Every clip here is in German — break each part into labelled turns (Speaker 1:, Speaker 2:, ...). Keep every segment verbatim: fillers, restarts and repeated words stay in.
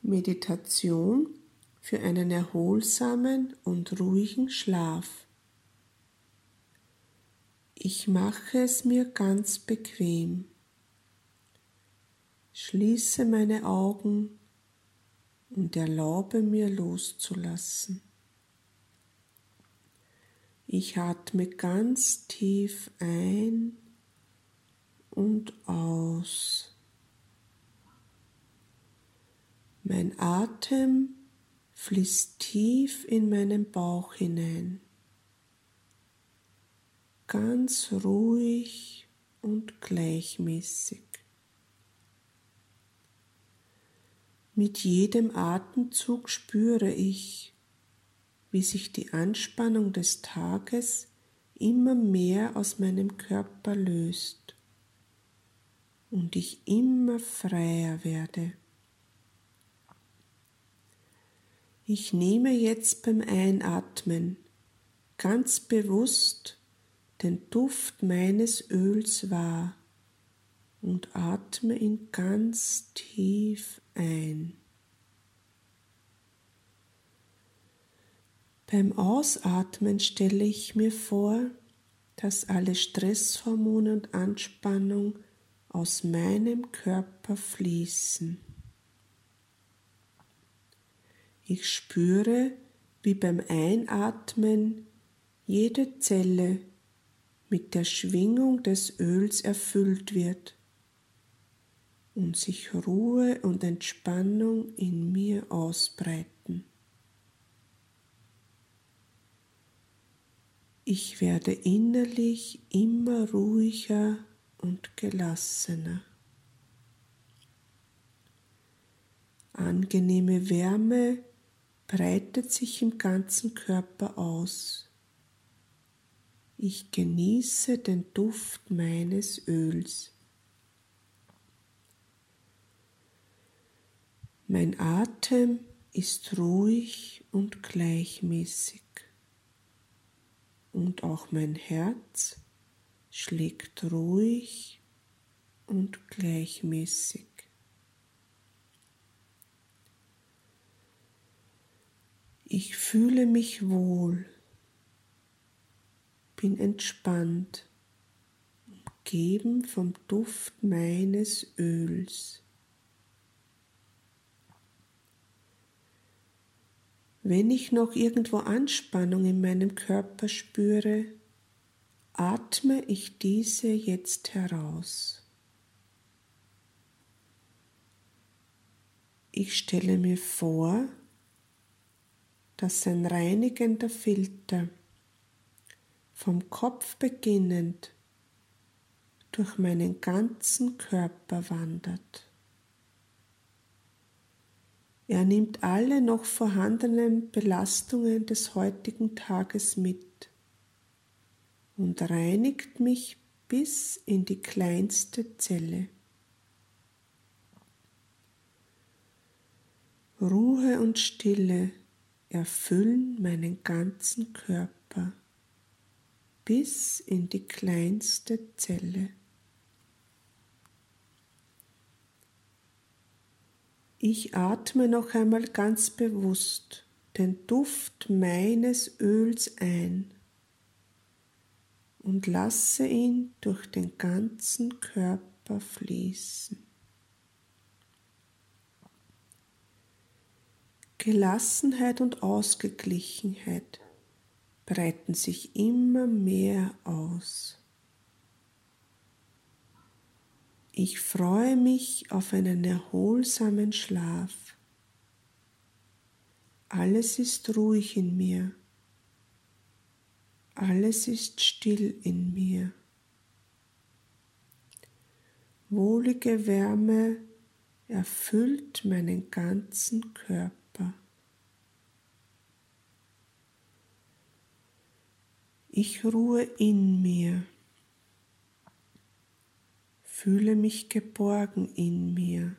Speaker 1: Meditation für einen erholsamen und ruhigen Schlaf. Ich mache es mir ganz bequem. Schließe meine Augen und erlaube mir loszulassen. Ich atme ganz tief ein und aus. Mein Atem fließt tief in meinen Bauch hinein, ganz ruhig und gleichmäßig. Mit jedem Atemzug spüre ich, wie sich die Anspannung des Tages immer mehr aus meinem Körper löst und ich immer freier werde. Ich nehme jetzt beim Einatmen ganz bewusst den Duft meines Öls wahr und atme ihn ganz tief ein. Beim Ausatmen stelle ich mir vor, dass alle Stresshormone und Anspannung aus meinem Körper fließen. Ich spüre, wie beim Einatmen jede Zelle mit der Schwingung des Öls erfüllt wird und sich Ruhe und Entspannung in mir ausbreiten. Ich werde innerlich immer ruhiger und gelassener. Angenehme Wärme breitet sich im ganzen Körper aus. Ich genieße den Duft meines Öls. Mein Atem ist ruhig und gleichmäßig und auch mein Herz schlägt ruhig und gleichmäßig. Ich fühle mich wohl, bin entspannt, umgeben vom Duft meines Öls. Wenn ich noch irgendwo Anspannung in meinem Körper spüre, atme ich diese jetzt heraus. Ich stelle mir vor, dass ein reinigender Filter vom Kopf beginnend durch meinen ganzen Körper wandert. Er nimmt alle noch vorhandenen Belastungen des heutigen Tages mit und reinigt mich bis in die kleinste Zelle. Ruhe und Stille erfüllen meinen ganzen Körper bis in die kleinste Zelle. Ich atme noch einmal ganz bewusst den Duft meines Öls ein und lasse ihn durch den ganzen Körper fließen. Gelassenheit und Ausgeglichenheit breiten sich immer mehr aus. Ich freue mich auf einen erholsamen Schlaf. Alles ist ruhig in mir. Alles ist still in mir. Wohlige Wärme erfüllt meinen ganzen Körper. Ich ruhe in mir, fühle mich geborgen in mir.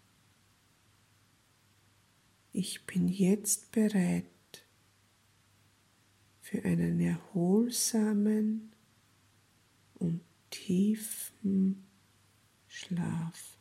Speaker 1: Ich bin jetzt bereit für einen erholsamen und tiefen Schlaf.